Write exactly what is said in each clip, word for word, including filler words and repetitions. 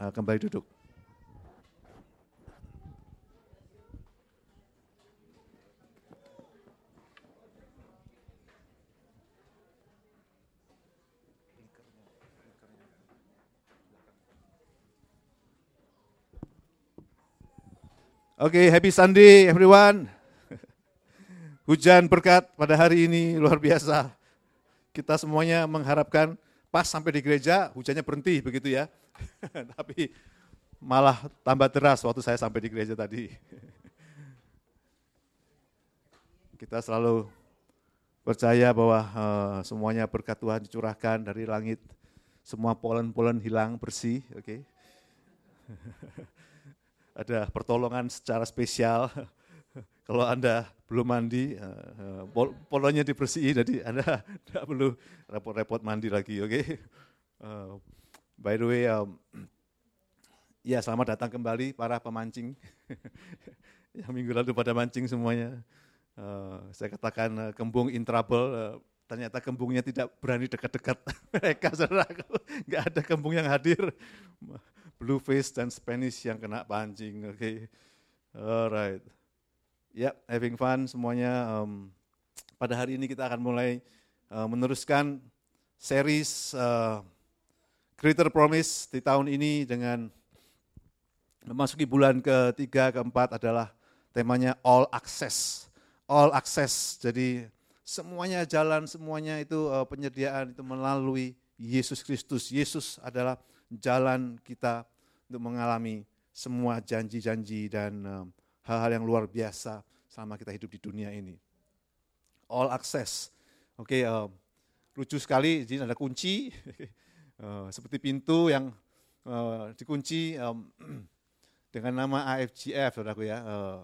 uh, kembali duduk. Oke, okay, happy Sunday everyone. Hujan berkat pada hari ini luar biasa. Kita semuanya mengharapkan pas sampai di gereja hujannya berhenti begitu ya. Tapi malah tambah deras waktu saya sampai di gereja tadi. Kita selalu percaya bahwa uh, semuanya berkat Tuhan dicurahkan dari langit. Semua polen-polen hilang bersih, oke. Okay. Ada pertolongan secara spesial. Kalau Anda belum mandi, uh, pol- polennya dibersihin, jadi Anda tidak perlu repot-repot mandi lagi, oke? Okay? Uh, by the way, um, ya selamat datang kembali para pemancing. Yang minggu lalu pada mancing semuanya. Uh, saya katakan uh, kembung in trouble, uh, ternyata kembungnya tidak berani dekat-dekat mereka, saudara. Nggak ada kembung yang hadir. Bluefish dan Spanish yang kena pancing, oke. Okay. Alright. Ya, yeah, having fun semuanya. Um, pada hari ini kita akan mulai uh, meneruskan series uh, Greater Promise di tahun ini dengan memasuki bulan ketiga, keempat adalah temanya All Access. All Access, jadi semuanya jalan, semuanya itu uh, penyediaan itu melalui Yesus Kristus. Yesus adalah jalan kita untuk mengalami semua janji-janji dan um, hal-hal yang luar biasa selama kita hidup di dunia ini. All access. Oke, okay, uh, lucu sekali, jadi ada kunci, uh, seperti pintu yang uh, dikunci um, dengan nama A F G F, saudaraku ya. Uh,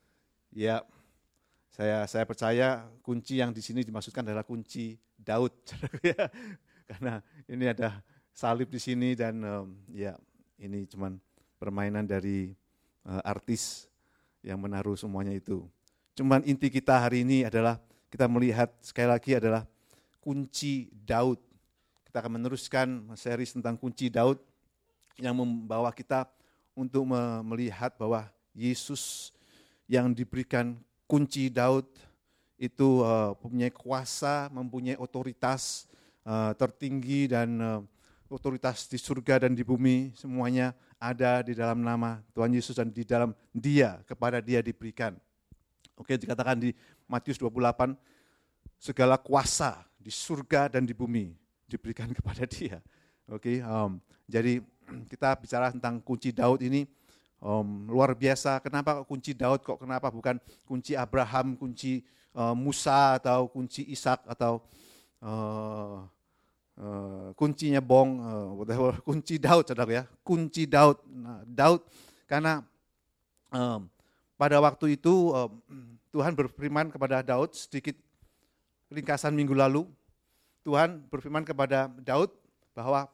ya, saya saya percaya kunci yang di sini dimaksudkan adalah kunci Daud, saudaraku ya. Karena ini ada salib di sini dan um, ya ini cuman permainan dari uh, artis yang menaruh semuanya itu. Cuman inti kita hari ini adalah kita melihat sekali lagi adalah kunci Daud. Kita akan meneruskan series tentang kunci Daud yang membawa kita untuk me- melihat bahwa Yesus yang diberikan kunci Daud itu uh, mempunyai kuasa, mempunyai otoritas uh, tertinggi dan uh, otoritas di surga dan di bumi, semuanya ada di dalam nama Tuhan Yesus dan di dalam Dia, kepada Dia diberikan. Oke, dikatakan di Matius dua puluh delapan, segala kuasa di surga dan di bumi diberikan kepada Dia. Oke, um, jadi kita bicara tentang kunci Daud ini um, luar biasa. Kenapa kunci Daud kok kenapa bukan kunci Abraham, kunci uh, Musa atau kunci Ishak atau uh, Uh, kuncinya bong, uh, whatever, kunci Daud, saudara ya, kunci Daud. Nah, Daud karena um, pada waktu itu um, Tuhan berfirman kepada Daud, sedikit ringkasan minggu lalu, Tuhan berfirman kepada Daud bahwa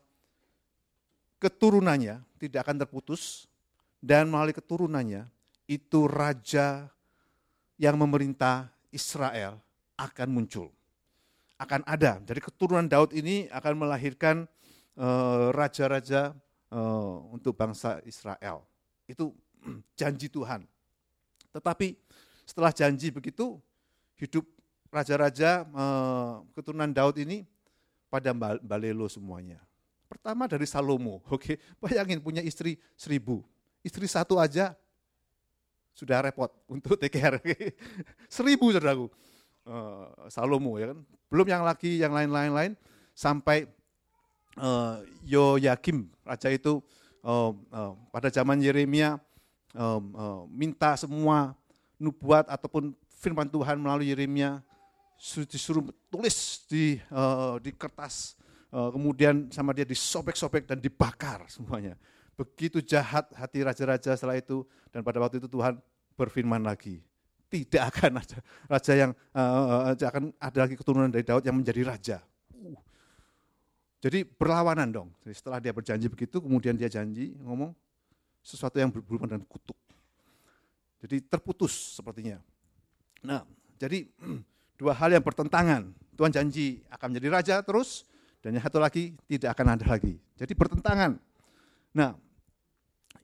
keturunannya tidak akan terputus dan melalui keturunannya itu raja yang memerintah Israel akan muncul. Akan ada. Jadi keturunan Daud ini akan melahirkan uh, raja-raja uh, untuk bangsa Israel. Itu janji Tuhan. Tetapi setelah janji begitu, hidup raja-raja uh, keturunan Daud ini pada balelo semuanya. Pertama dari Salomo, oke, okay? Bayangin punya istri seribu, istri satu aja sudah repot untuk take care, okay? Seribu saudaraku. Uh, Salomo ya kan, belum yang lagi yang lain-lain sampai uh, Yoyakim raja itu uh, uh, pada zaman Yeremia uh, uh, minta semua nubuat ataupun firman Tuhan melalui Yeremia disuruh tulis di uh, di kertas, uh, kemudian sama dia disobek-sobek dan dibakar semuanya. Begitu jahat hati raja-raja setelah itu, dan pada waktu itu Tuhan berfirman lagi. Tidak akan ada raja yang uh, akan ada lagi keturunan dari Daud yang menjadi raja. Uh. Jadi berlawanan dong. Jadi setelah dia berjanji begitu, kemudian dia janji ngomong sesuatu yang berhubungan dengan kutuk. Jadi terputus sepertinya. Nah, jadi dua hal yang bertentangan. Tuhan janji akan menjadi raja terus, dan yang satu lagi tidak akan ada lagi. Jadi bertentangan. Nah,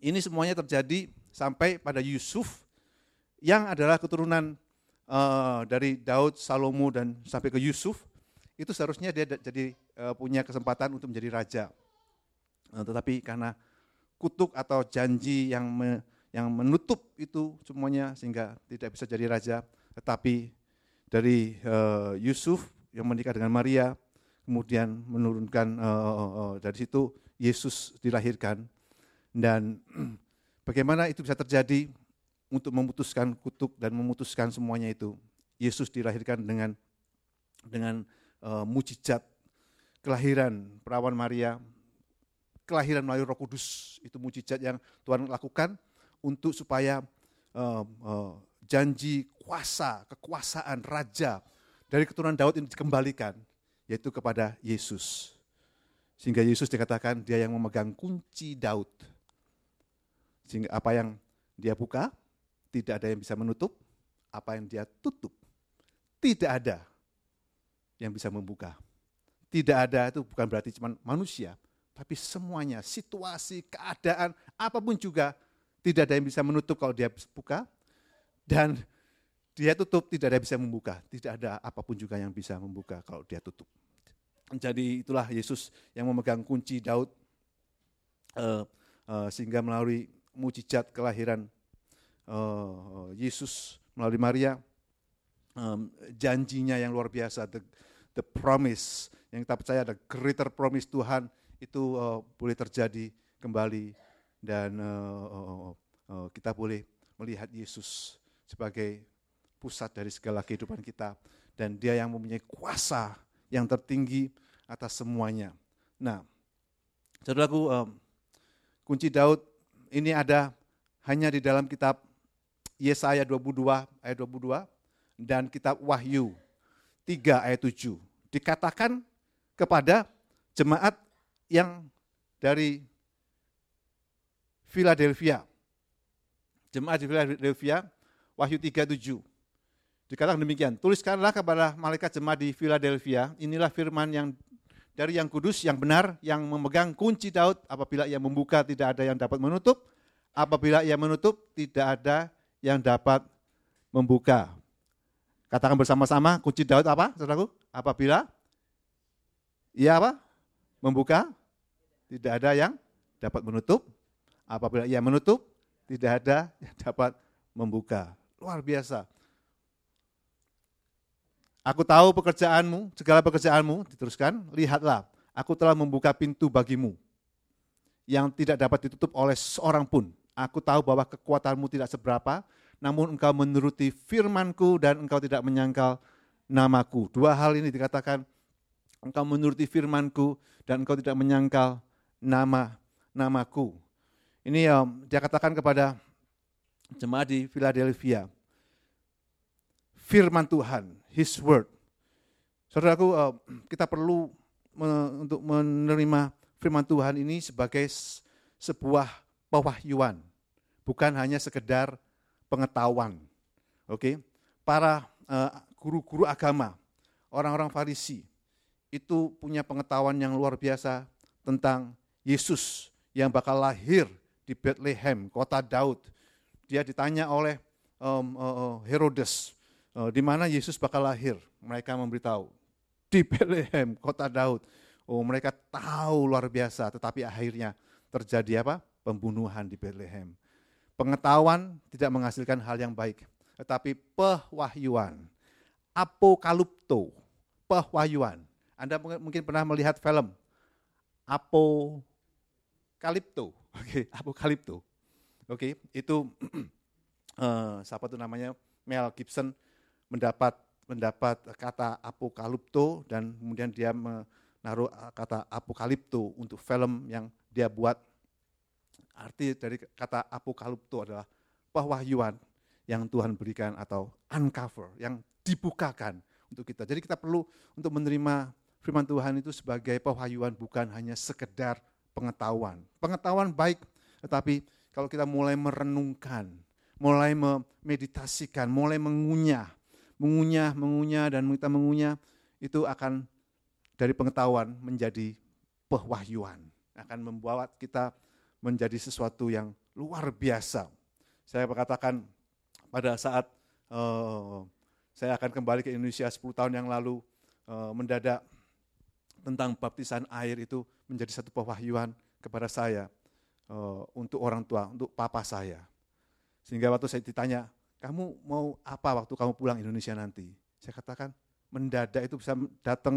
Ini semuanya terjadi sampai pada Yusuf yang adalah keturunan uh, dari Daud, Salomo dan sampai ke Yusuf. Itu seharusnya dia jadi uh, punya kesempatan untuk menjadi raja. Uh, tetapi karena kutuk atau janji yang me, yang menutup itu semuanya sehingga tidak bisa jadi raja. Tetapi dari uh, Yusuf yang menikah dengan Maria, kemudian menurunkan uh, uh, dari situ Yesus dilahirkan. Dan bagaimana itu bisa terjadi untuk memutuskan kutuk dan memutuskan semuanya itu. Yesus dilahirkan dengan dengan uh, mujizat kelahiran perawan Maria, kelahiran melalui Roh Kudus. Itu mujizat yang Tuhan lakukan untuk supaya uh, uh, janji kuasa, kekuasaan raja dari keturunan Daud ini dikembalikan, yaitu kepada Yesus. Sehingga Yesus dikatakan dia yang memegang kunci Daud. Sehingga apa yang dia buka, tidak ada yang bisa menutup. Apa yang dia tutup, tidak ada yang bisa membuka. Tidak ada itu bukan berarti cuma manusia, tapi semuanya, situasi, keadaan, apapun juga, tidak ada yang bisa menutup kalau dia buka. Dan dia tutup, tidak ada yang bisa membuka. Tidak ada apapun juga yang bisa membuka kalau dia tutup. Jadi itulah Yesus yang memegang kunci Daud, uh, uh, sehingga melalui mujizat kelahiran uh, Yesus melalui Maria, um, janjinya yang luar biasa, the, the promise, yang kita percaya ada greater promise Tuhan, itu uh, boleh terjadi kembali. Dan uh, uh, uh, kita boleh melihat Yesus sebagai pusat dari segala kehidupan kita. Dan dia yang mempunyai kuasa yang tertinggi atas semuanya. Nah, saudaraku, um, kunci Daud ini ada hanya di dalam kitab Yesaya dua puluh dua ayat dua puluh dua dan kitab Wahyu tiga ayat tujuh. Dikatakan kepada jemaat yang dari Philadelphia. Jemaat di Philadelphia, Wahyu tiga tujuh. Dikatakan demikian, tuliskanlah kepada malaikat jemaat di Philadelphia, inilah firman yang dari yang kudus, yang benar, yang memegang kunci Daud, apabila ia membuka tidak ada yang dapat menutup, apabila ia menutup tidak ada yang dapat membuka. Katakan bersama-sama, kunci Daud apa, saudaraku? Apabila ia apa? Membuka, tidak ada yang dapat menutup, apabila ia menutup, tidak ada yang dapat membuka. Luar biasa. Aku tahu pekerjaanmu, segala pekerjaanmu, diteruskan, lihatlah, aku telah membuka pintu bagimu, yang tidak dapat ditutup oleh seorang pun. Aku tahu bahwa kekuatanmu tidak seberapa, namun engkau menuruti firmanku dan engkau tidak menyangkal namaku. Dua hal ini dikatakan, engkau menuruti firmanku dan engkau tidak menyangkal nama namaku. Ini um, dia katakan kepada jemaat di Philadelphia. Firman Tuhan, His Word. Saudaraku, kita perlu untuk menerima firman Tuhan ini sebagai sebuah pewahyuan, bukan hanya sekedar pengetahuan. Oke, para guru-guru agama, orang-orang Farisi, itu punya pengetahuan yang luar biasa tentang Yesus yang bakal lahir di Bethlehem, kota Daud. Dia ditanya oleh um, uh, Herodes, Uh, di mana Yesus bakal lahir. Mereka memberitahu, di Bethlehem, kota Daud. Oh, mereka tahu luar biasa, tetapi akhirnya terjadi apa? Pembunuhan di Bethlehem. Pengetahuan tidak menghasilkan hal yang baik, tetapi pewahyuan, apokalipto, pewahyuan. Anda mungkin pernah melihat film Apokalipto, oke, okay, Apokalipto, oke, okay, itu uh, siapa tuh namanya, Mel Gibson mendapat mendapat kata apokalipto dan kemudian dia menaruh kata apokalipto untuk film yang dia buat. Arti dari kata apokalipto adalah pewahyuan yang Tuhan berikan atau uncover, yang dibukakan untuk kita. Jadi kita perlu untuk menerima firman Tuhan itu sebagai pewahyuan, bukan hanya sekedar pengetahuan. Pengetahuan baik, tetapi kalau kita mulai merenungkan, mulai memeditasikan, mulai mengunyah, mengunyah, mengunyah, dan kita mengunyah, itu akan dari pengetahuan menjadi pewahyuan. Akan membawa kita menjadi sesuatu yang luar biasa. Saya berkatakan pada saat uh, saya akan kembali ke Indonesia sepuluh tahun yang lalu, uh, mendadak tentang baptisan air itu menjadi satu pewahyuan kepada saya uh, untuk orang tua, untuk papa saya. Sehingga waktu saya ditanya, kamu mau apa waktu kamu pulang Indonesia nanti? Saya katakan, mendadak itu bisa datang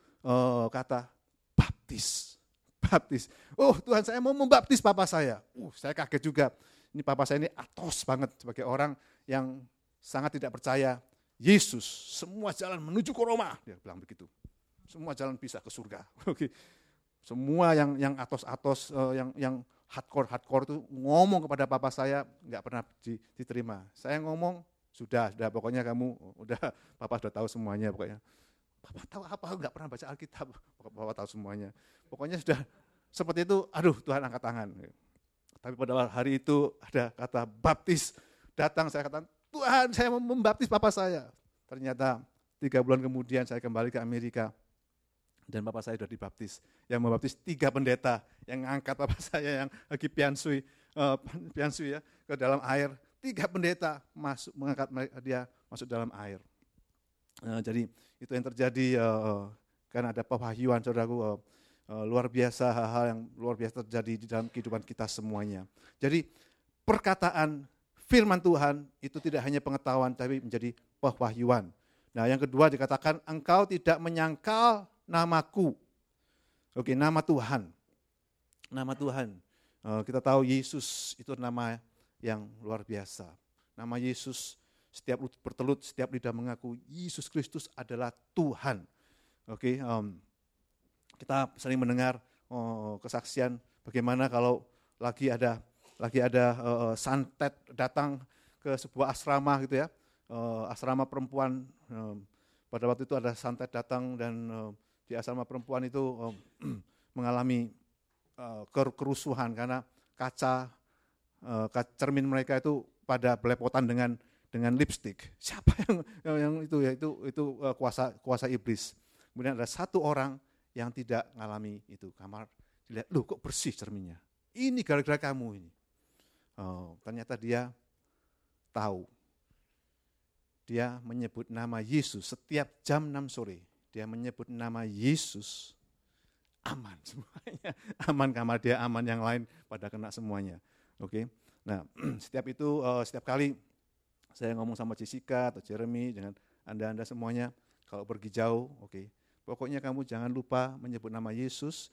uh, kata, baptis, baptis. Oh Tuhan, saya mau membaptis papa saya. Uh, saya kaget juga. Ini papa saya ini atos banget sebagai orang yang sangat tidak percaya Yesus, semua jalan menuju ke Roma. Dia bilang begitu. Semua jalan bisa ke surga. Oke. Semua yang yang atos-atos, uh, yang yang hardcore-hardcore itu ngomong kepada papa saya nggak pernah diterima. Saya ngomong, sudah, sudah pokoknya kamu, udah papa sudah tahu semuanya pokoknya. Papa tahu apa? Nggak pernah baca Alkitab. Papa tahu semuanya. Pokoknya sudah seperti itu. Aduh, Tuhan angkat tangan. Tapi pada hari itu ada kata baptis datang. Saya katakan, Tuhan, saya mau membaptis papa saya. Ternyata tiga bulan kemudian saya kembali ke Amerika dan papa saya sudah dibaptis. Yang membaptis tiga pendeta yang angkat papa saya yang lagi piansui, uh, piansui ya ke dalam air. Tiga pendeta masuk mengangkat dia masuk dalam air. Uh, jadi itu yang terjadi uh, karena ada pewahyuan, saudaraku, uh, uh, luar biasa, hal-hal yang luar biasa terjadi di dalam kehidupan kita semuanya. Jadi perkataan firman Tuhan itu tidak hanya pengetahuan tapi menjadi pewahyuan. Nah, yang kedua dikatakan engkau tidak menyangkal namaku. Oke, nama Tuhan. Nama Tuhan. Uh, kita tahu Yesus itu nama yang luar biasa. Nama Yesus, setiap bertelut, setiap lidah mengaku Yesus Kristus adalah Tuhan. Oke, um, kita sering mendengar oh, kesaksian bagaimana kalau lagi ada lagi ada uh, santet datang ke sebuah asrama gitu ya, uh, asrama perempuan. Uh, pada waktu itu ada santet datang dan uh, di asrama perempuan itu uh, mengalami uh, kerusuhan karena kaca, uh, kaca cermin mereka itu pada belepotan dengan dengan lipstik. Siapa yang yang itu ya itu itu uh, kuasa kuasa iblis. Kemudian ada satu orang yang tidak mengalami itu. Kamar dilihat, loh kok bersih cerminnya. Ini gara-gara kamu ini. Oh, ternyata dia tahu. Dia menyebut nama Yesus setiap jam enam sore. Dia menyebut nama Yesus, aman semuanya. Aman kamar dia, aman yang lain pada kena semuanya. Oke. Nah, setiap itu uh, setiap kali saya ngomong sama Jessica atau Jeremy dengan Anda-anda semuanya, kalau pergi jauh, oke. Okay, pokoknya kamu jangan lupa menyebut nama Yesus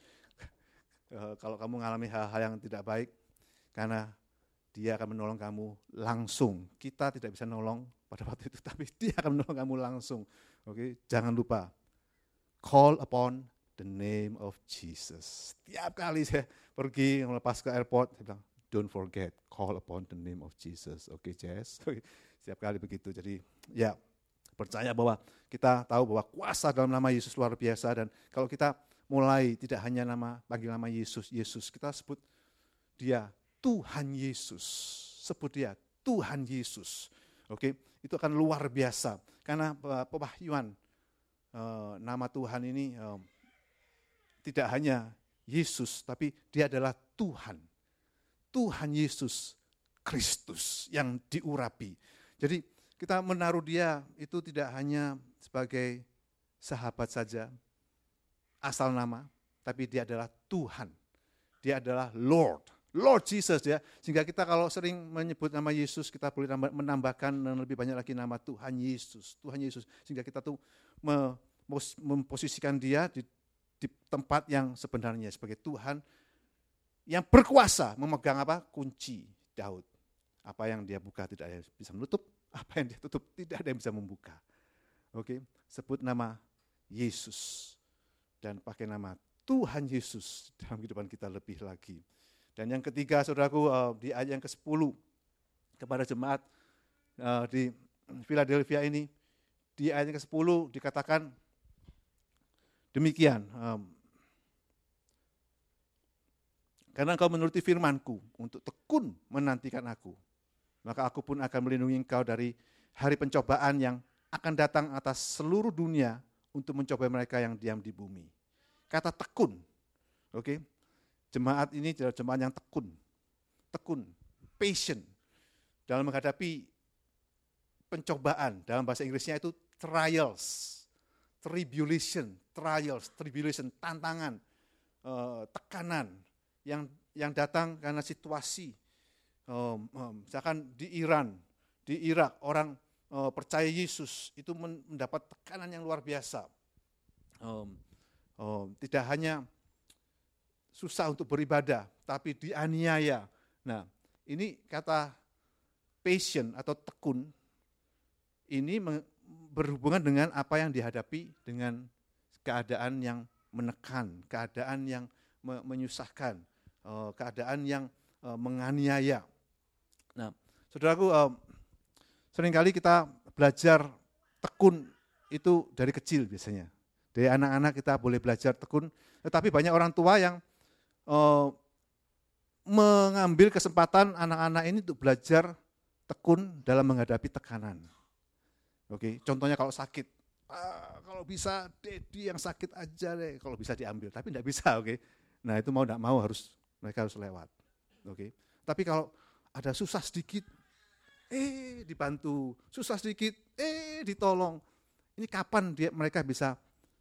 uh, kalau kamu mengalami hal-hal yang tidak baik, karena Dia akan menolong kamu langsung. Kita tidak bisa nolong pada waktu itu, tapi Dia akan menolong kamu langsung. Oke, okay? Jangan lupa, call upon the name of Jesus. Setiap kali saya pergi melepas ke airport, saya bilang, don't forget, call upon the name of Jesus. Oke, okay, Jess. Okay. Setiap kali begitu. Jadi, ya percaya bahwa kita tahu bahwa kuasa dalam nama Yesus luar biasa. Dan kalau kita mulai tidak hanya nama panggil nama Yesus, Yesus, kita sebut Dia Tuhan Yesus, sebut Dia Tuhan Yesus. Oke, itu akan luar biasa karena pewahyuan uh, nama Tuhan ini uh, tidak hanya Yesus, tapi Dia adalah Tuhan. Tuhan Yesus Kristus yang diurapi. Jadi kita menaruh Dia itu tidak hanya sebagai sahabat saja, asal nama, tapi Dia adalah Tuhan. Dia adalah Lord. Lord Jesus ya, sehingga kita kalau sering menyebut nama Yesus, kita boleh menambahkan lebih banyak lagi nama Tuhan Yesus, Tuhan Yesus, sehingga kita tuh memposisikan Dia di, di tempat yang sebenarnya sebagai Tuhan yang berkuasa memegang apa? Kunci Daud. Apa yang Dia buka tidak ada yang bisa menutup, apa yang Dia tutup tidak ada yang bisa membuka. Oke, sebut nama Yesus dan pakai nama Tuhan Yesus dalam kehidupan kita lebih lagi. Dan yang ketiga, saudaraku, di ayat yang kesepuluh kepada jemaat di Philadelphia ini, di ayat yang kesepuluh dikatakan demikian, karena engkau menuruti firman-Ku untuk tekun menantikan aku, maka aku pun akan melindungi engkau dari hari pencobaan yang akan datang atas seluruh dunia untuk mencobai mereka yang diam di bumi. Kata tekun, oke? Okay? Jemaat ini adalah jemaat yang tekun, tekun, patient dalam menghadapi pencobaan. Dalam bahasa Inggrisnya itu trials, tribulation, trials, tribulation, tantangan, eh, tekanan yang yang datang karena situasi. Um, um, misalkan di Iran, di Irak, orang uh, percaya Yesus itu mendapat tekanan yang luar biasa. Um, um, tidak hanya susah untuk beribadah, tapi dianiaya. Nah, ini kata patient atau tekun, ini berhubungan dengan apa yang dihadapi dengan keadaan yang menekan, keadaan yang menyusahkan, keadaan yang menganiaya. Nah, saudaraku, seringkali kita belajar tekun itu dari kecil biasanya. Dari anak-anak kita boleh belajar tekun, tetapi banyak orang tua yang mengambil kesempatan anak-anak ini untuk belajar tekun dalam menghadapi tekanan. Oke, contohnya kalau sakit, ah, kalau bisa Dedi yang sakit aja deh, kalau bisa diambil, tapi tidak bisa, oke. Nah itu mau tidak mau harus mereka harus lewat, oke. Tapi kalau ada susah sedikit, eh dibantu, susah sedikit, eh ditolong. Ini kapan dia mereka bisa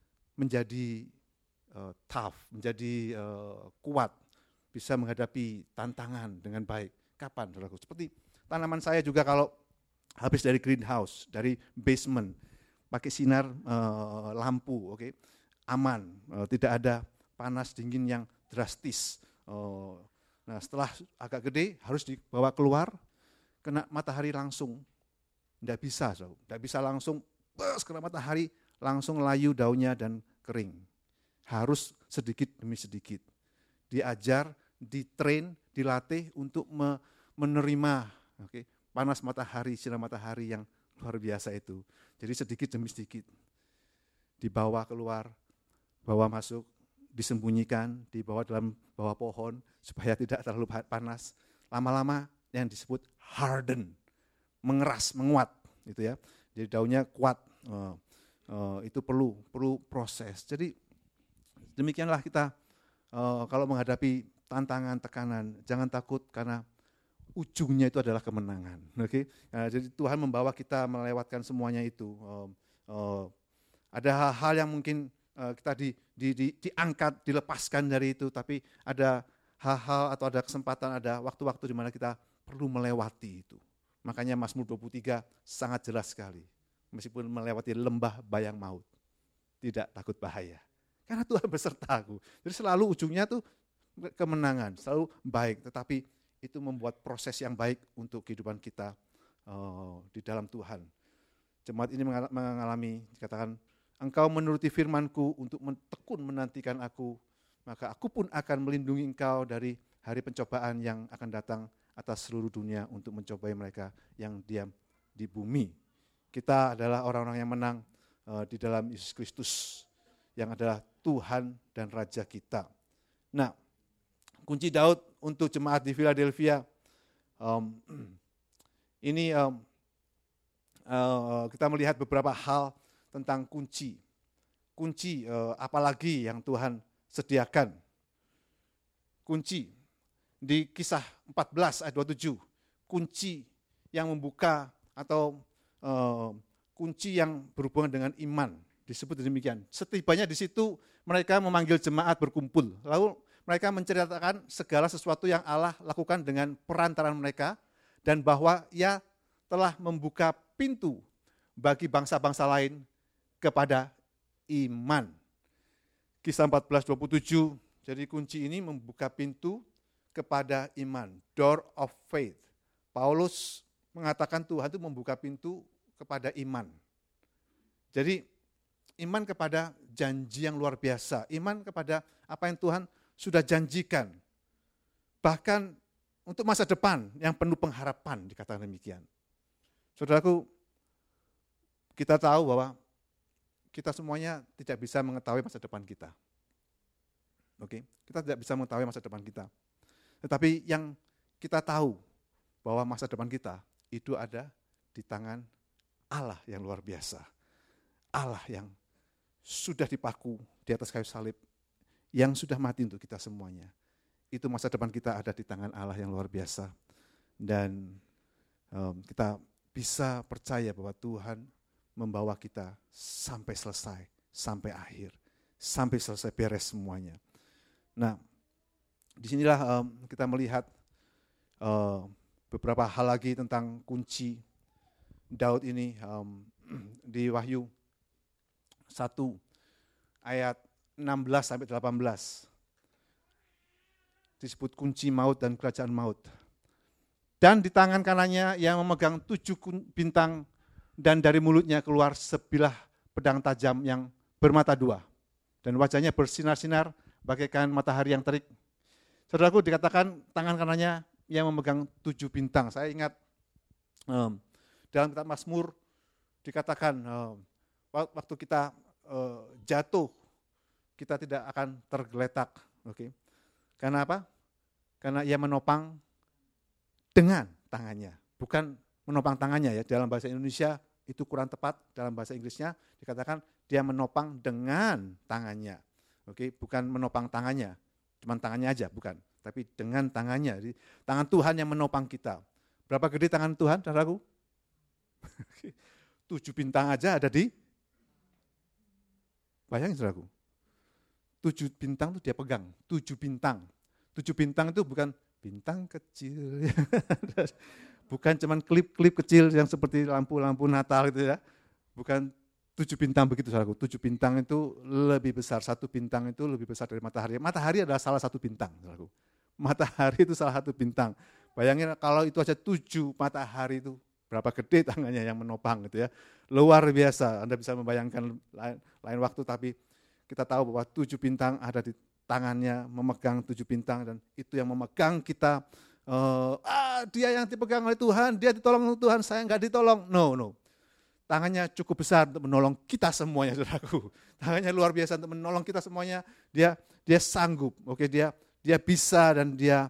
menjadi uh, tough, menjadi uh, kuat, bisa menghadapi tantangan dengan baik. Kapan, saudaraku? Seperti tanaman saya juga kalau habis dari greenhouse, dari basement, pakai sinar uh, lampu, oke, okay? Aman, uh, tidak ada panas dingin yang drastis. Uh, nah setelah agak gede harus dibawa keluar, kena matahari langsung, tidak bisa, so. Tidak bisa langsung, bus, kena matahari, langsung layu daunnya dan kering. Harus sedikit demi sedikit. Diajar, ditrain, dilatih untuk me- menerima, oke, okay? Panas matahari, sinar matahari yang luar biasa itu. Jadi sedikit demi sedikit dibawa keluar, bawa masuk, disembunyikan, dibawa dalam bawah pohon supaya tidak terlalu panas. Lama-lama yang disebut harden, mengeras, menguat, gitu ya. Jadi daunnya kuat. Uh, uh, itu perlu perlu proses. Jadi demikianlah kita uh, kalau menghadapi tantangan, tekanan, jangan takut karena ujungnya itu adalah kemenangan. Oke, okay? Nah, jadi Tuhan membawa kita melewatkan semuanya itu. Uh, uh, ada hal-hal yang mungkin uh, kita di, di, di, diangkat, dilepaskan dari itu, tapi ada hal-hal atau ada kesempatan, ada waktu-waktu di mana kita perlu melewati itu. Makanya Mazmur dua puluh tiga sangat jelas sekali. Meskipun melewati lembah bayang maut, tidak takut bahaya. Karena Tuhan besertaku. Jadi selalu ujungnya tuh kemenangan, selalu baik, tetapi itu membuat proses yang baik untuk kehidupan kita uh, di dalam Tuhan. Jemaat ini mengalami, dikatakan, engkau menuruti firman-Ku untuk tekun menantikan aku, maka aku pun akan melindungi engkau dari hari pencobaan yang akan datang atas seluruh dunia untuk mencobai mereka yang diam di bumi. Kita adalah orang-orang yang menang uh, di dalam Yesus Kristus, yang adalah Tuhan dan Raja kita. Nah, kunci Daud untuk jemaat di Philadelphia, um, ini um, uh, kita melihat beberapa hal tentang kunci. Kunci uh, apalagi yang Tuhan sediakan. Kunci di Kisah empat belas ayat dua puluh tujuh, kunci yang membuka atau uh, kunci yang berhubungan dengan iman, disebut demikian. Setibanya di situ mereka memanggil jemaat berkumpul, lalu mereka menceritakan segala sesuatu yang Allah lakukan dengan perantaraan mereka dan bahwa Ia telah membuka pintu bagi bangsa-bangsa lain kepada iman. Kisah empat belas dua puluh tujuh, jadi kunci ini membuka pintu kepada iman, door of faith. Paulus mengatakan Tuhan itu membuka pintu kepada iman. Jadi iman kepada janji yang luar biasa, iman kepada apa yang Tuhan sudah janjikan. Bahkan untuk masa depan yang penuh pengharapan, dikatakan demikian. Saudaraku, kita tahu bahwa kita semuanya tidak bisa mengetahui masa depan kita. Oke, kita tidak bisa mengetahui masa depan kita. Tetapi yang kita tahu bahwa masa depan kita itu ada di tangan Allah yang luar biasa. Allah yang sudah dipaku di atas kayu salib, yang sudah mati untuk kita semuanya. itu masa depan kita ada di tangan Allah yang luar biasa. Dan um, kita bisa percaya bahwa Tuhan membawa kita sampai selesai, sampai akhir, sampai selesai beres semuanya. Nah, disinilah um, kita melihat uh, beberapa hal lagi tentang kunci Daud ini um, di Wahyu satu ayat enam belas sampai delapan belas. Disebut kunci maut dan kerajaan maut. Dan di tangan kanannya yang memegang tujuh bintang dan dari mulutnya keluar sebilah pedang tajam yang bermata dua. Dan wajahnya bersinar-sinar bagaikan matahari yang terik. Saudaraku, dikatakan tangan kanannya yang memegang tujuh bintang. Saya ingat um, dalam kitab Mazmur dikatakan um, waktu kita uh, jatuh, kita tidak akan tergeletak. Oke. Okay. Karena apa? Karena ia menopang dengan tangannya. Bukan menopang tangannya ya. Dalam bahasa Indonesia itu kurang tepat. Dalam bahasa Inggrisnya dikatakan dia menopang dengan tangannya. Oke, okay? Bukan menopang tangannya. Cuma tangannya aja, bukan. Tapi dengan tangannya. Jadi, tangan Tuhan yang menopang kita. Berapa gede tangan Tuhan, saudaraku? Tujuh bintang aja ada di, bayangin saudaraku. Tujuh bintang itu dia pegang. Tujuh bintang. Tujuh bintang itu bukan bintang kecil. Bukan cuman klip-klip kecil yang seperti lampu-lampu Natal gitu ya. Bukan tujuh bintang begitu saudaraku. Tujuh bintang itu lebih besar. Satu bintang itu lebih besar dari matahari. Matahari adalah salah satu bintang saudaraku. Matahari itu salah satu bintang. Bayangin kalau itu aja tujuh matahari itu berapa gede tangannya yang menopang gitu ya. Luar biasa. Anda bisa membayangkan lain, lain waktu, tapi kita tahu bahwa tujuh bintang ada di tangannya, memegang tujuh bintang, dan itu yang memegang kita. Uh, ah, dia yang dipegang oleh Tuhan, dia ditolong oleh Tuhan, saya enggak ditolong. No, no. Tangannya cukup besar untuk menolong kita semuanya, saudaraku. Tangannya luar biasa untuk menolong kita semuanya. Dia dia sanggup, oke, okay? dia dia bisa dan dia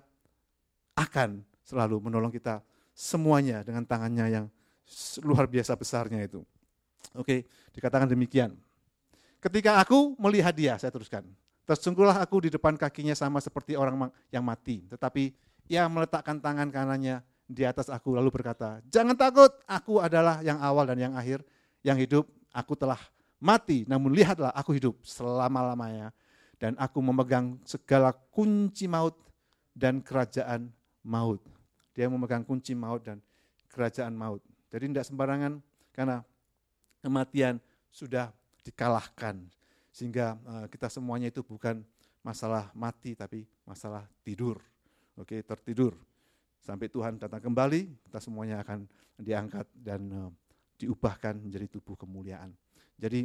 akan selalu menolong kita semuanya dengan tangannya yang luar biasa besarnya itu. Oke, okay? Dikatakan demikian. Ketika aku melihat dia, saya teruskan. Tersungguhlah aku di depan kakinya sama seperti orang yang mati. Tetapi ia meletakkan tangan kanannya di atas aku lalu berkata, jangan takut, aku adalah yang awal dan yang akhir, yang hidup. Aku telah mati, namun lihatlah aku hidup selama-lamanya. Dan aku memegang segala kunci maut dan kerajaan maut. Dia memegang kunci maut dan kerajaan maut. Jadi tidak sembarangan, karena kematian sudah dikalahkan. Sehingga uh, kita semuanya itu bukan masalah mati, tapi masalah tidur. Oke, tertidur. Sampai Tuhan datang kembali, kita semuanya akan diangkat dan uh, diubahkan menjadi tubuh kemuliaan. Jadi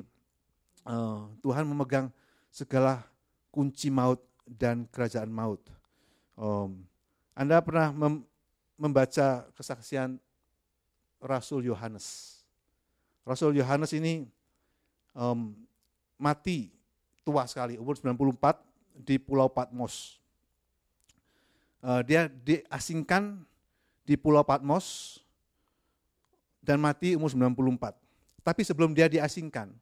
uh, Tuhan memegang segala kunci maut dan kerajaan maut. Um, Anda pernah mem- membaca kesaksian Rasul Yohanes. Rasul Yohanes ini um, mati tua sekali, umur sembilan puluh empat di Pulau Patmos. Uh, dia diasingkan di Pulau Patmos dan mati umur sembilan puluh empat. Tapi sebelum dia diasingkan,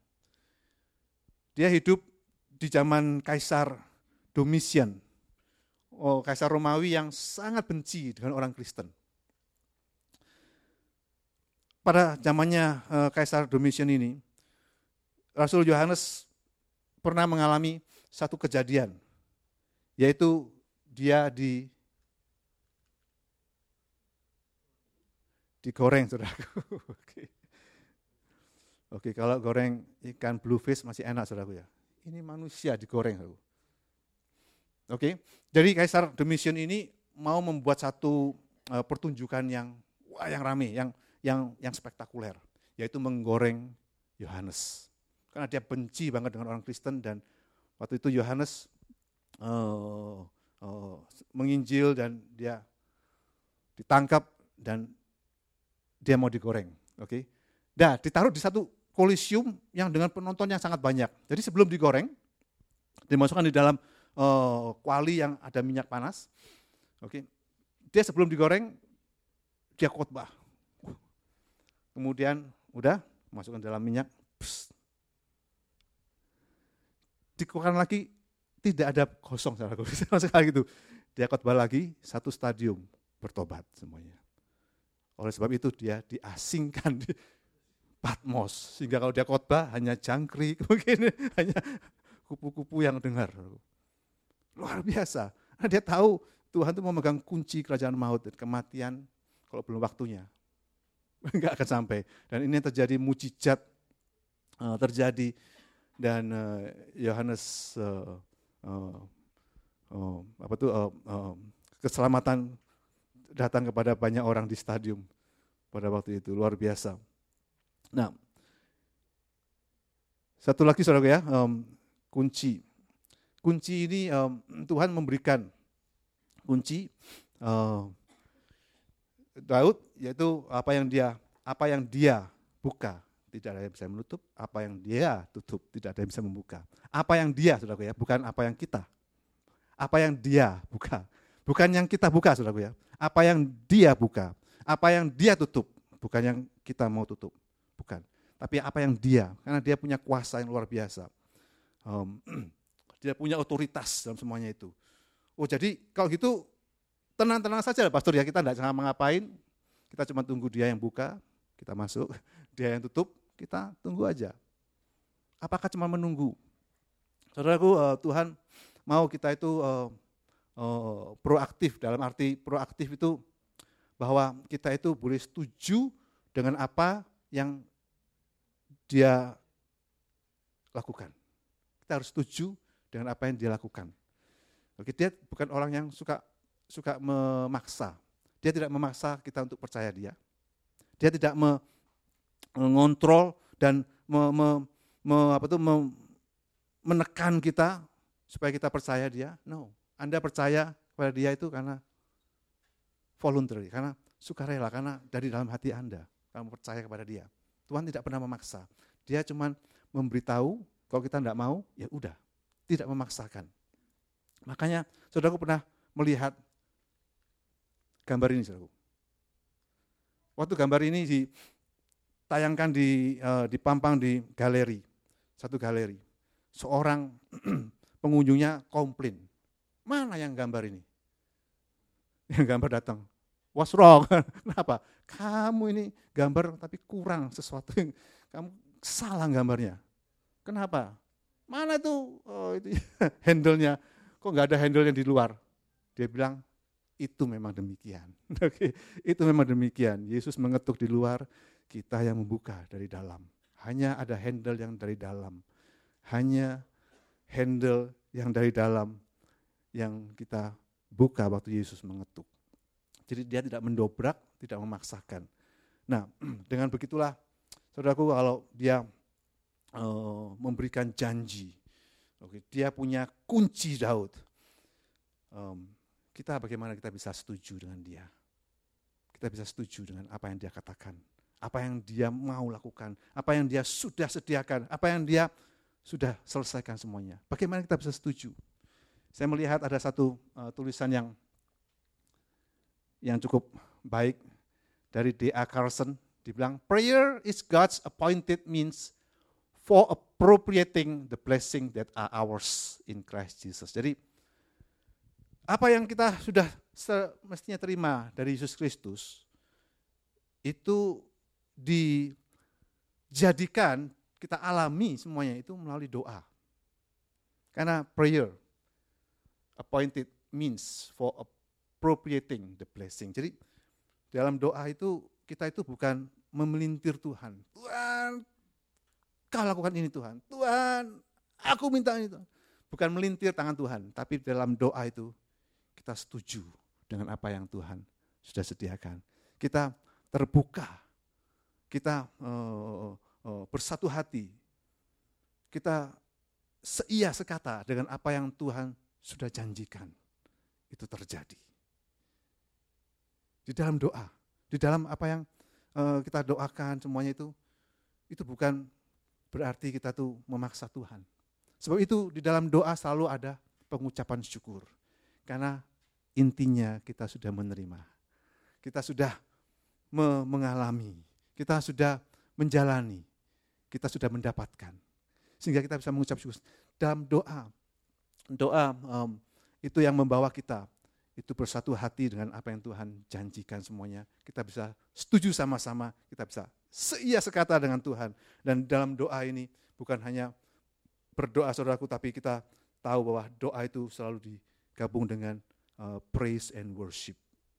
dia hidup di zaman Kaisar Domitian, oh, Kaisar Romawi yang sangat benci dengan orang Kristen. Pada zamannya uh, Kaisar Domitian ini, Rasul Yohanes pernah mengalami satu kejadian, yaitu dia di digoreng, saudaraku. Oke. Oke, kalau goreng ikan bluefish masih enak, saudaraku ya. Ini manusia digoreng, saudaraku. Oke, jadi Kaisar Domitian ini mau membuat satu uh, pertunjukan yang wah, yang rame, yang yang yang spektakuler, yaitu menggoreng Yohanes. Karena dia benci banget dengan orang Kristen, dan waktu itu Yohanes uh, uh, menginjil dan dia ditangkap dan dia mau digoreng, oke? Okay? Nah, ditaruh di satu kolisium yang dengan penonton yang sangat banyak. Jadi sebelum digoreng, dimasukkan di dalam uh, kuali yang ada minyak panas, oke? Okay? Dia sebelum digoreng, dia khotbah. Kemudian udah masukkan dalam minyak, pss, dikeluarkan lagi, tidak ada kosong, saudaraku, sama sekali gitu. dia khotbah lagi, satu stadium bertobat semuanya. Oleh sebab itu dia diasingkan di Patmos, sehingga kalau dia khotbah hanya jangkrik, mungkin hanya kupu-kupu yang dengar. Luar biasa. Karena dia tahu Tuhan itu memegang kunci kerajaan maut dan kematian kalau belum waktunya. Enggak akan sampai. Dan ini yang terjadi mujizat uh, terjadi dan uh, Yohanes uh, uh, uh, apa tuh uh, uh, keselamatan datang kepada banyak orang di stadium pada waktu itu, luar biasa. Nah, satu lagi saudara ya, um, kunci. Kunci ini um, Tuhan memberikan kunci uh, Daud, yaitu apa yang dia apa yang dia buka tidak ada yang bisa menutup, apa yang dia tutup tidak ada yang bisa membuka. Apa yang dia, saudara ya, bukan apa yang kita. Apa yang dia buka, bukan yang kita buka, saudara ya. Apa yang dia buka, apa yang dia tutup, bukan yang kita mau tutup, bukan. Tapi apa yang dia, karena dia punya kuasa yang luar biasa. Um, Dia punya otoritas dalam semuanya itu. Oh jadi kalau gitu tenang-tenang saja pastor ya, kita tidak jangan mengapain, kita cuma tunggu dia yang buka, kita masuk, dia yang tutup, kita tunggu aja. Apakah cuma menunggu? Saudaraku, uh, Tuhan mau kita itu uh, uh, proaktif, dalam arti proaktif itu bahwa kita itu boleh setuju dengan apa yang dia lakukan. Kita harus setuju dengan apa yang dia lakukan. Oke, dia bukan orang yang suka suka memaksa. Dia tidak memaksa kita untuk percaya dia. Dia tidak mengontrol dan me, me, me, apa tuh, me, menekan kita supaya kita percaya dia. No, Anda percaya kepada dia itu karena voluntary, karena sukarela, karena dari dalam hati Anda kamu percaya kepada dia. Tuhan tidak pernah memaksa. Dia cuma memberitahu, kalau kita tidak mau, ya udah. Tidak memaksakan. Makanya saudaraku pernah melihat gambar ini, saudaraku. Waktu gambar ini ditayangkan di uh, dipampang di galeri, satu galeri. Seorang pengunjungnya komplain, mana yang gambar ini? Yang gambar datang, what's wrong? Kenapa? Kamu ini gambar tapi kurang sesuatu yang kamu salah gambarnya. Kenapa? Mana tuh oh, itu handle-nya? Kok nggak ada handle yang di luar? Dia bilang, itu memang demikian. Oke, itu memang demikian. Yesus mengetuk di luar, kita yang membuka dari dalam. Hanya ada handle yang dari dalam. Hanya handle yang dari dalam yang kita buka waktu Yesus mengetuk. Jadi dia tidak mendobrak, tidak memaksakan. Nah, dengan begitulah, saudaraku, kalau dia Uh, memberikan janji. Oke, dia punya kunci Daud. Um, kita bagaimana kita bisa setuju dengan dia? Kita bisa setuju dengan apa yang dia katakan, apa yang dia mau lakukan, apa yang dia sudah sediakan, apa yang dia sudah selesaikan semuanya. Bagaimana kita bisa setuju? Saya melihat ada satu uh, tulisan yang yang cukup baik dari D A Carson. Dibilang, prayer is God's appointed means for appropriating the blessing that are ours in Christ Jesus. Jadi, apa yang kita sudah semestinya terima dari Yesus Kristus, itu dijadikan, kita alami semuanya itu melalui doa. Karena prayer, appointed means for appropriating the blessing. Jadi, dalam doa itu, kita itu bukan memelintir Tuhan. Tuhan, kau lakukan ini Tuhan. Tuhan, aku minta ini Tuhan. Bukan melintir tangan Tuhan, tapi dalam doa itu kita setuju dengan apa yang Tuhan sudah sediakan. Kita terbuka, kita uh, uh, bersatu hati, kita seia sekata dengan apa yang Tuhan sudah janjikan. Itu terjadi. Di dalam doa, di dalam apa yang uh, kita doakan semuanya itu, itu bukan berarti kita tuh memaksa Tuhan. Sebab itu di dalam doa selalu ada pengucapan syukur. Karena intinya kita sudah menerima. Kita sudah me- mengalami. Kita sudah menjalani. Kita sudah mendapatkan. Sehingga kita bisa mengucap syukur. Dalam doa, doa um, itu yang membawa kita. itu bersatu hati dengan apa yang Tuhan janjikan semuanya. Kita bisa setuju sama-sama, kita bisa seia sekata dengan Tuhan. Dan dalam doa ini bukan hanya berdoa saudaraku, tapi kita tahu bahwa doa itu selalu digabung dengan uh, praise and worship.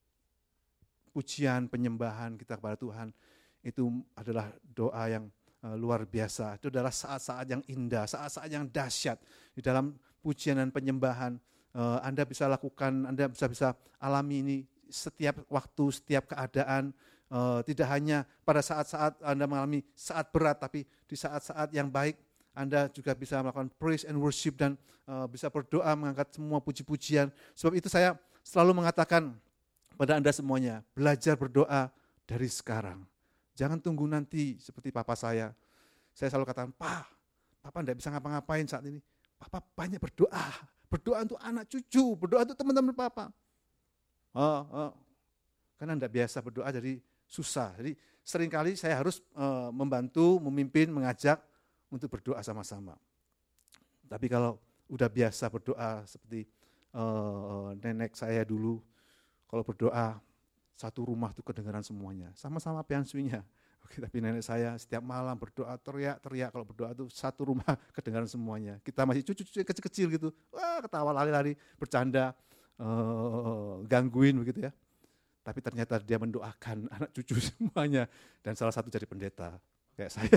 Pujian, penyembahan kita kepada Tuhan itu adalah doa yang uh, luar biasa. Itu adalah saat-saat yang indah, saat-saat yang dahsyat. Di dalam pujian dan penyembahan uh, Anda bisa lakukan, Anda bisa bisa alami ini setiap waktu, setiap keadaan. Uh, tidak hanya pada saat-saat Anda mengalami saat berat, tapi di saat-saat yang baik Anda juga bisa melakukan praise and worship dan uh, bisa berdoa mengangkat semua puji-pujian. Sebab itu saya selalu mengatakan pada Anda semuanya, belajar berdoa dari sekarang. Jangan tunggu nanti seperti papa saya. Saya selalu katakan, Pak, papa tidak bisa ngapa-ngapain saat ini. Papa banyak berdoa. Berdoa untuk anak cucu, berdoa untuk teman-teman papa. Oh, oh. Karena tidak biasa berdoa jadi susah. Jadi seringkali saya harus uh, membantu, memimpin, mengajak untuk berdoa sama-sama. Tapi kalau udah biasa berdoa seperti uh, nenek saya dulu, kalau berdoa satu rumah itu kedengaran semuanya, sama-sama piansuinya. Oke, tapi nenek saya setiap malam berdoa teriak-teriak, kalau berdoa itu satu rumah kedengaran semuanya. Kita masih cucu-cucu kecil-kecil gitu, wah ketawa lari-lari, bercanda, uh, gangguin begitu ya. Tapi ternyata dia mendoakan anak cucu semuanya dan salah satu jadi pendeta kayak saya.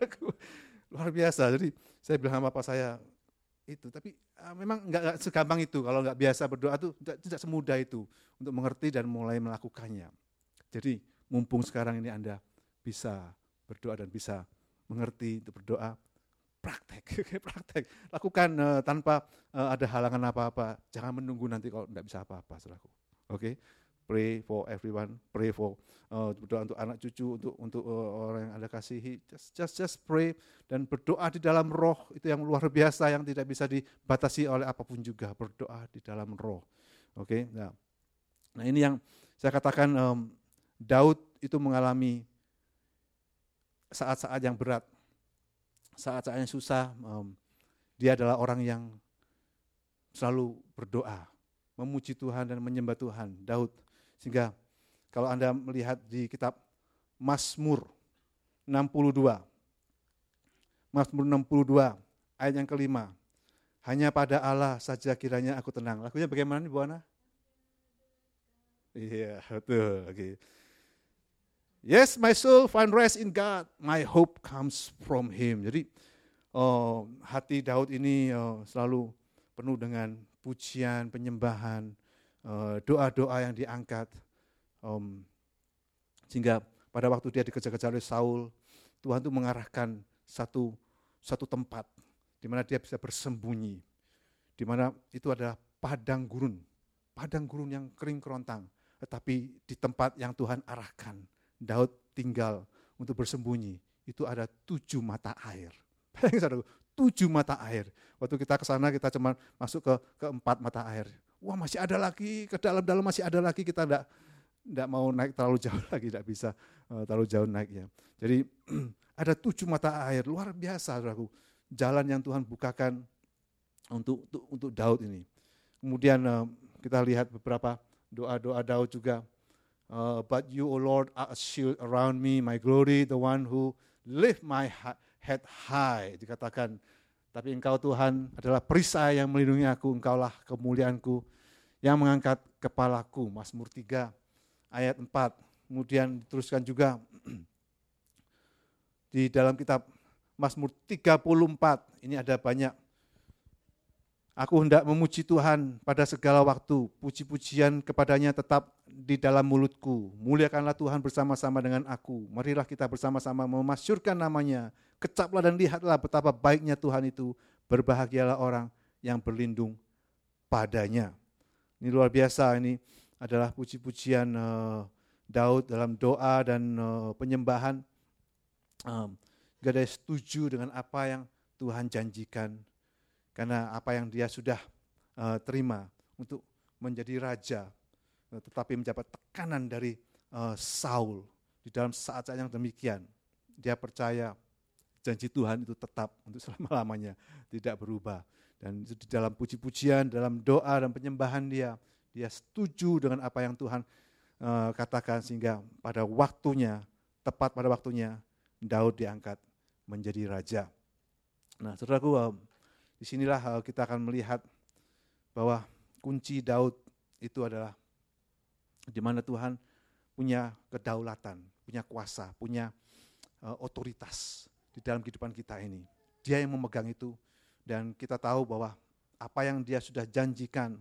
Luar biasa. Jadi saya bilang sama bapak saya itu, tapi uh, memang enggak segampang itu. Kalau enggak biasa berdoa itu tidak, tidak semudah itu untuk mengerti dan mulai melakukannya. Jadi mumpung sekarang ini Anda bisa berdoa dan bisa mengerti untuk berdoa, praktek, praktek. Lakukan uh, tanpa uh, ada halangan apa-apa. Jangan menunggu nanti kalau enggak bisa apa-apa, saudaraku. Oke? Okay? Pray for everyone, pray for uh, berdoa untuk anak cucu, untuk untuk uh, orang yang Anda kasihi. Just just just pray dan berdoa di dalam roh, itu yang luar biasa yang tidak bisa dibatasi oleh apapun juga, berdoa di dalam roh. Oke, okay? Nah, nah ini yang saya katakan um, Daud itu mengalami saat-saat yang berat, saat-saat yang susah. Um, dia adalah orang yang selalu berdoa, memuji Tuhan dan menyembah Tuhan. Daud. Sehingga kalau Anda melihat di kitab Mazmur enam puluh dua, Mazmur enam puluh dua ayat yang kelima, hanya pada Allah saja kiranya aku tenang. Lagunya bagaimana nih Bu Ana? Iya, betul. Okay. Yes, my soul find rest in God, my hope comes from Him. Jadi oh, hati Daud ini oh, selalu penuh dengan pujian, penyembahan, doa-doa yang diangkat, um, sehingga pada waktu dia dikejar-kejar oleh Saul, Tuhan itu mengarahkan satu satu tempat di mana dia bisa bersembunyi, di mana itu adalah padang gurun, padang gurun yang kering kerontang, tetapi di tempat yang Tuhan arahkan, Daud tinggal untuk bersembunyi, itu ada tujuh mata air. Bayangin tujuh mata air. Waktu kita ke sana kita cuma masuk ke keempat mata air. Wah masih ada lagi, ke dalam-dalam masih ada lagi, kita enggak, enggak mau naik terlalu jauh lagi, enggak bisa uh, terlalu jauh naiknya. Jadi ada tujuh mata air, luar biasa saudaraku, jalan yang Tuhan bukakan untuk untuk, untuk Daud ini. Kemudian uh, kita lihat beberapa doa-doa Daud juga. Uh, But you, O Lord, are a shield around me, my glory, the one who lift my head high. Dikatakan, tapi Engkau Tuhan adalah perisai yang melindungi aku, Engkaulah kemuliaanku yang mengangkat kepalaku. Mazmur tiga ayat empat. Kemudian diteruskan juga di dalam kitab Mazmur tiga puluh empat. Ini ada banyak. Aku hendak memuji Tuhan pada segala waktu, puji-pujian kepadanya tetap di dalam mulutku. Muliakanlah Tuhan bersama-sama dengan aku. Marilah kita bersama-sama memasyurkan namanya. Kecaplah dan lihatlah betapa baiknya Tuhan itu. Berbahagialah orang yang berlindung padanya. Ini luar biasa, ini adalah puji-pujian uh, Daud dalam doa dan uh, penyembahan. Um, gak ada setuju dengan apa yang Tuhan janjikan. Karena apa yang dia sudah uh, terima untuk menjadi raja, uh, tetapi mendapat tekanan dari uh, Saul di dalam saat-saat yang demikian. Dia percaya janji Tuhan itu tetap untuk selama-lamanya, tidak berubah. Dan di dalam puji-pujian, dalam doa dan penyembahan dia, Dia setuju dengan apa yang Tuhan uh, katakan, sehingga pada waktunya, tepat pada waktunya, Daud diangkat menjadi raja. Nah, saudaraku, uh, disinilah uh, kita akan melihat bahwa kunci Daud itu adalah di mana Tuhan punya kedaulatan, punya kuasa, punya uh, otoritas di dalam kehidupan kita ini. Dia yang memegang itu, dan kita tahu bahwa apa yang dia sudah janjikan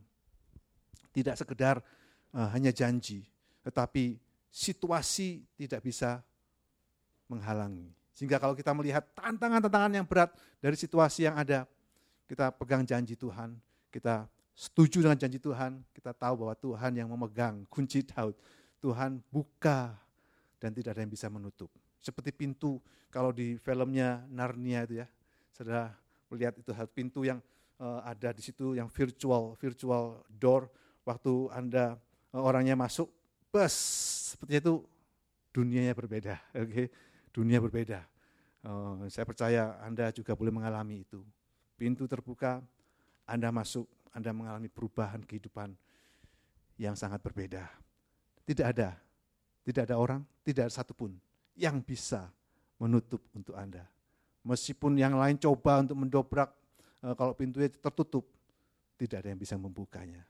tidak sekedar uh, hanya janji, tetapi situasi tidak bisa menghalangi. Sehingga kalau kita melihat tantangan-tantangan yang berat dari situasi yang ada, kita pegang janji Tuhan, kita setuju dengan janji Tuhan, kita tahu bahwa Tuhan yang memegang kunci Daud. Tuhan buka dan tidak ada yang bisa menutup. Seperti pintu kalau di filmnya Narnia itu ya, saudara melihat itu pintu yang uh, ada di situ yang virtual, virtual door. Waktu Anda uh, orangnya masuk, bes, seperti itu dunianya berbeda. Oke, okay? Dunia berbeda. Uh, saya percaya Anda juga boleh mengalami itu. Pintu terbuka, Anda masuk, Anda mengalami perubahan kehidupan yang sangat berbeda. Tidak ada, tidak ada orang, tidak ada satupun yang bisa menutup untuk Anda. Meskipun yang lain coba untuk mendobrak, e, kalau pintunya tertutup, tidak ada yang bisa membukanya.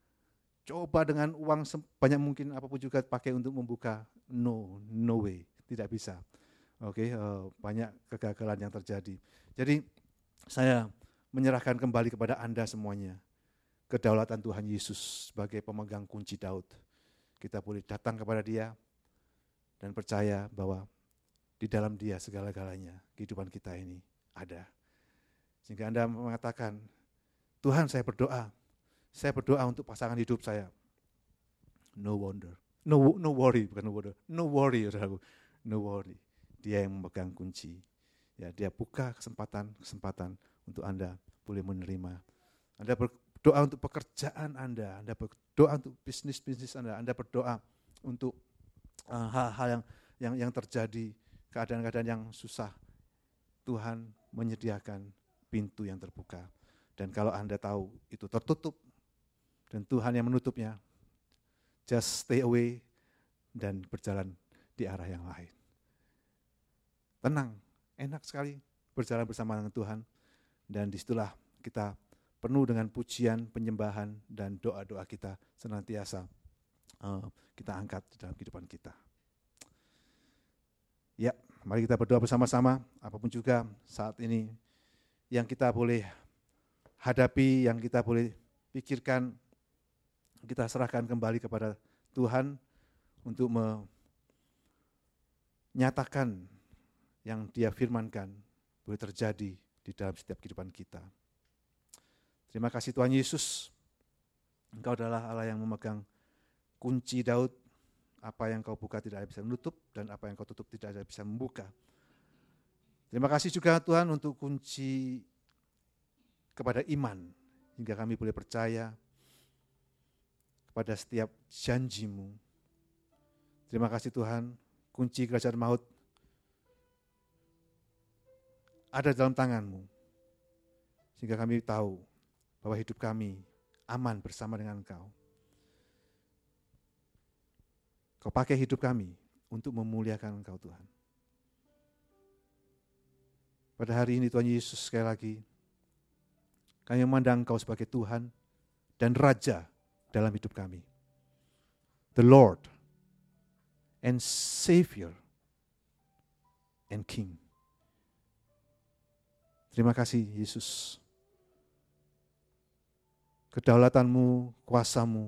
Coba dengan uang sebanyak mungkin apapun juga pakai untuk membuka, no, no way, tidak bisa. Oke, e, banyak kegagalan yang terjadi. Jadi saya menyerahkan kembali kepada Anda semuanya, kedaulatan Tuhan Yesus sebagai pemegang kunci Daud. Kita boleh datang kepada Dia dan percaya bahwa di dalam Dia segala-galanya kehidupan kita ini ada. Sehingga Anda mengatakan, Tuhan saya berdoa, saya berdoa untuk pasangan hidup saya. No wonder, no no worry, bukan no wonder, no worry, saudaraku, no worry. Dia yang memegang kunci. Ya, Dia buka kesempatan-kesempatan untuk Anda boleh menerima. Anda ber Doa untuk pekerjaan Anda, Anda berdoa untuk bisnis-bisnis Anda, Anda berdoa untuk uh, hal-hal yang, yang yang terjadi, keadaan-keadaan yang susah. Tuhan menyediakan pintu yang terbuka. Dan kalau Anda tahu itu tertutup, dan Tuhan yang menutupnya, just stay away dan berjalan di arah yang lain. Tenang, enak sekali berjalan bersama dengan Tuhan, dan disitulah kita penuh dengan pujian, penyembahan, dan doa-doa kita senantiasa uh, kita angkat di dalam kehidupan kita. Ya, mari kita berdoa bersama-sama, apapun juga saat ini yang kita boleh hadapi, yang kita boleh pikirkan, kita serahkan kembali kepada Tuhan untuk menyatakan yang Dia firmankan boleh terjadi di dalam setiap kehidupan kita. Terima kasih Tuhan Yesus, Engkau adalah Allah yang memegang kunci Daud. Apa yang Kau buka tidak ada bisa menutup, dan apa yang Kau tutup tidak ada bisa membuka. Terima kasih juga Tuhan untuk kunci kepada iman, hingga kami boleh percaya kepada setiap janji-Mu. Terima kasih Tuhan, kunci kerajaan maut ada dalam tangan-Mu, sehingga kami tahu bahwa hidup kami aman bersama dengan Engkau. Kau pakai hidup kami untuk memuliakan Engkau Tuhan. Pada hari ini Tuhan Yesus, sekali lagi kami memandang Engkau sebagai Tuhan dan Raja dalam hidup kami. The Lord and Savior and King. Terima kasih Yesus. Kedaulatan-Mu, kuasa-Mu,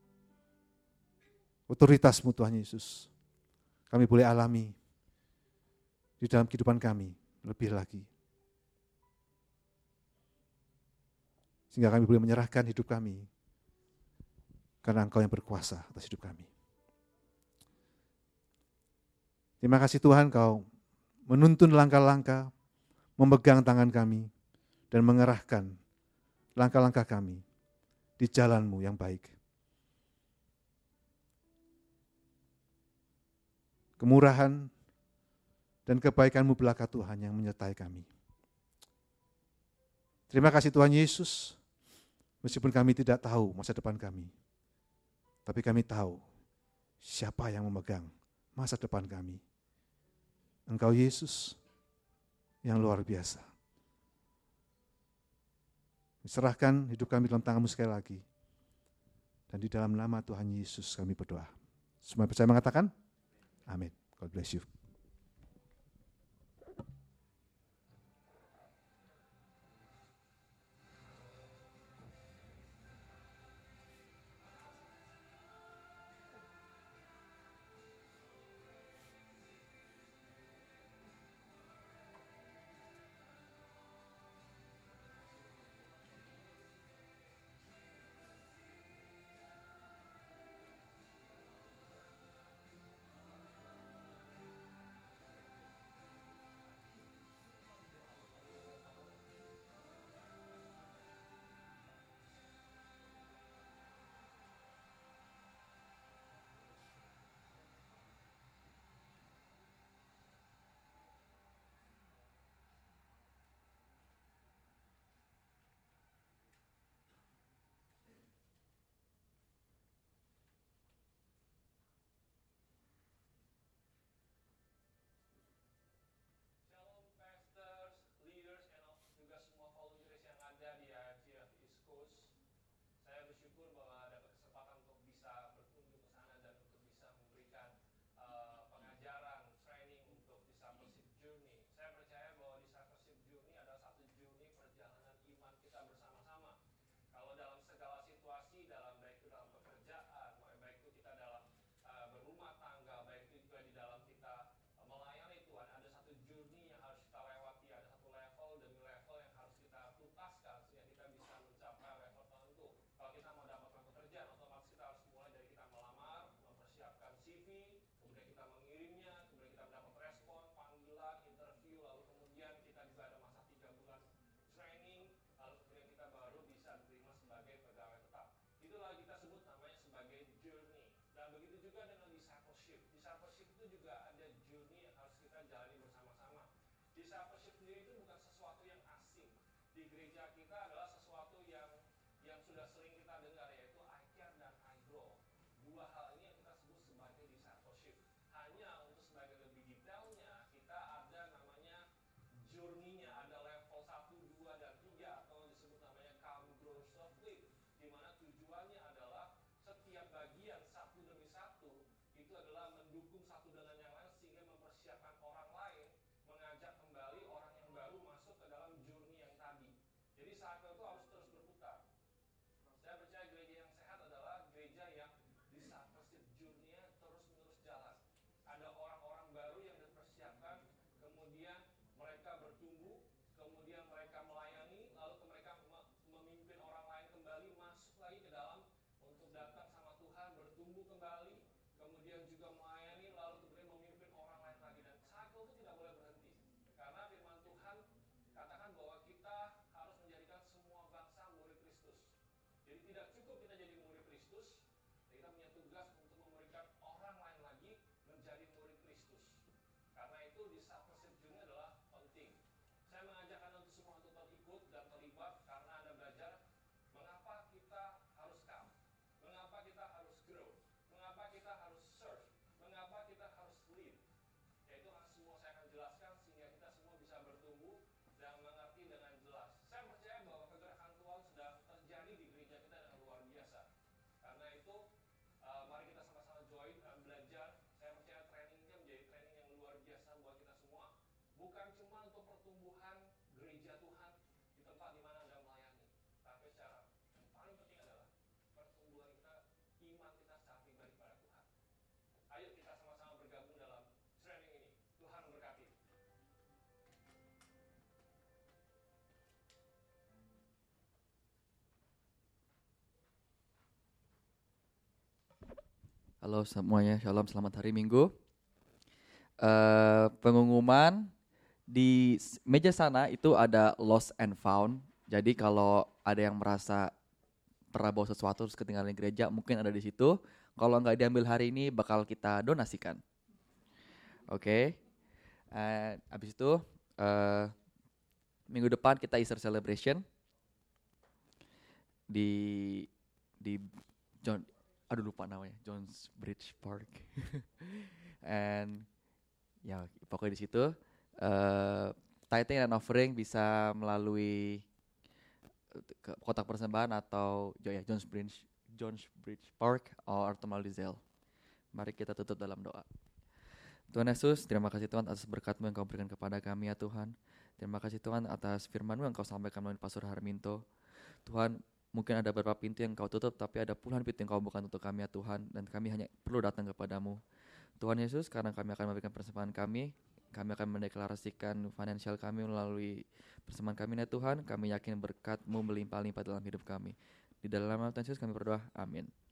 otoritas-Mu Tuhan Yesus, kami boleh alami di dalam kehidupan kami lebih lagi. Sehingga kami boleh menyerahkan hidup kami, karena Engkau yang berkuasa atas hidup kami. Terima kasih Tuhan, Kau menuntun langkah-langkah, memegang tangan kami, dan mengerahkan langkah-langkah kami di jalan-Mu yang baik. Kemurahan dan kebaikan-Mu belaka Tuhan yang menyertai kami. Terima kasih Tuhan Yesus, meskipun kami tidak tahu masa depan kami, Tapi kami tahu siapa yang memegang masa depan kami. Engkau Yesus yang luar biasa. Serahkan hidup kami dalam tangan-Mu sekali lagi. Dan di dalam nama Tuhan Yesus kami berdoa. Semua percaya mengatakan? Amin. God bless you. Halo semuanya, shalom, selamat hari Minggu. Uh, pengumuman di meja sana itu ada lost and found. Jadi kalau ada yang merasa pernah bawa sesuatu terus ketinggalan di gereja, mungkin ada di situ. Kalau nggak diambil hari ini, bakal kita donasikan. Oke. Okay. Uh, abis itu uh, minggu depan kita Easter celebration di di John. aduh lupa namanya, Jones Bridge Park. And ya pokoknya di situ uh, tithing dan offering bisa melalui ke kotak persembahan atau jo ya Jones Bridge Jones Bridge Park atau melalui Zelle. Mari kita tutup dalam doa. Tuhan Yesus, terima kasih Tuhan atas berkat-Mu yang Kau berikan kepada kami ya Tuhan. Terima kasih Tuhan atas firman-Mu yang Kau sampaikan melalui Pastor Harminto. Tuhan, mungkin ada beberapa pintu yang Kau tutup, tapi ada puluhan pintu yang Kau buka untuk kami ya Tuhan. Dan kami hanya perlu datang kepada-Mu. Tuhan Yesus, karena kami akan memberikan persembahan kami, kami akan mendeklarasikan finansial kami melalui persembahan kami ya Tuhan. Kami yakin berkat-Mu melimpah-limpah dalam hidup kami. Di dalam nama Tuhan Yesus kami berdoa, amin.